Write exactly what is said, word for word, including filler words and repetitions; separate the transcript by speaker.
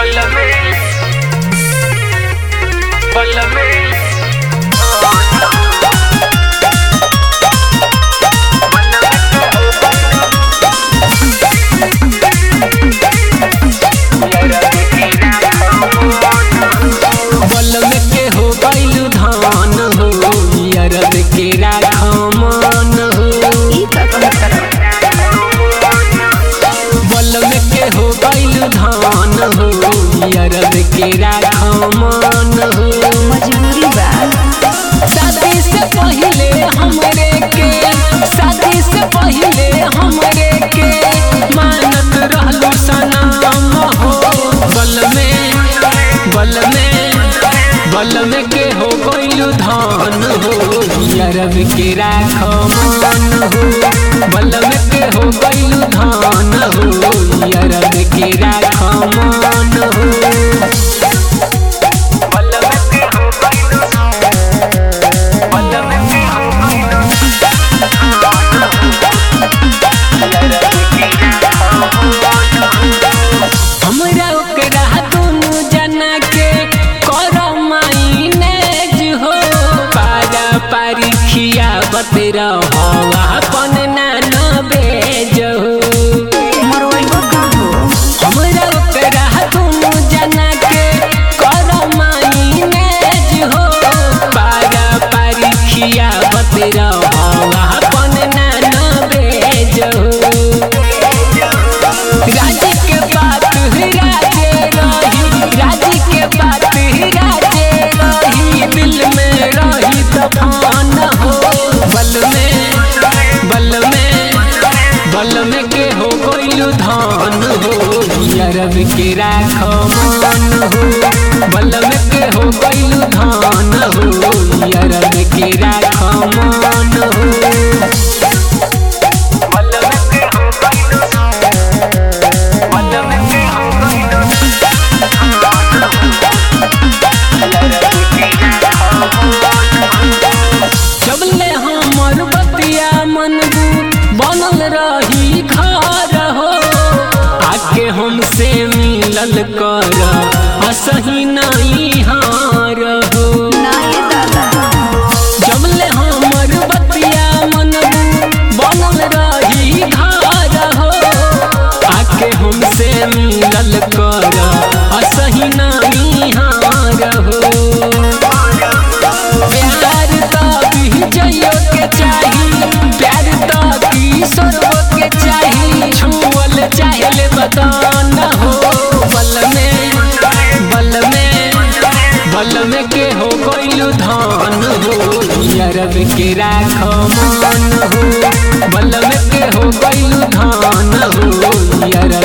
Speaker 1: के राखो मन हो
Speaker 2: मजबूरी बा।
Speaker 1: शादी से पहले हमरे के शादी से पहले हमरे के मानत रहलू सनम हो बल में बल में बल में के हो गइलू धान हो अरब के राखो मन हो बल में के हो गइलू धान हो अरब के राखो मन हो हमरा ओकरा दुनु जना के करमाइनेज हो पारा पारी खियावत रहो अपन नाना बेज हो
Speaker 2: मरवाइबो का हो।
Speaker 1: हमरा ओकरा दुनु जना के करमाइनेज हो पारा पारी खियावत रहो अपन नाना बेज हो राज के बात राजे रही राज के बात राजे रही दिल में रही तफान हो बल में बल में बल में के हो गइलू धान हो अरब के राखो मन हो बल में के हो गइलू धान हो अरब के राखो मन हो जबले हमर बतिया मनबू बनल रही घर हो आके हमसे मिलल कर असही नहीं हार हो
Speaker 2: ना ये दादा।
Speaker 1: जबले हमर बतिया मनबू बनल रही घर हो आके हमसे मिलल कर असही नहीं हार हो प्यार तो जइयो के चाही प्यार तो किशोरबो के चाही छुअल चाहले बदन हो बल में बल में बल में के हो गइलू धान हो अरब के राखो मन हो बल में के हो गइलू धान हो अरब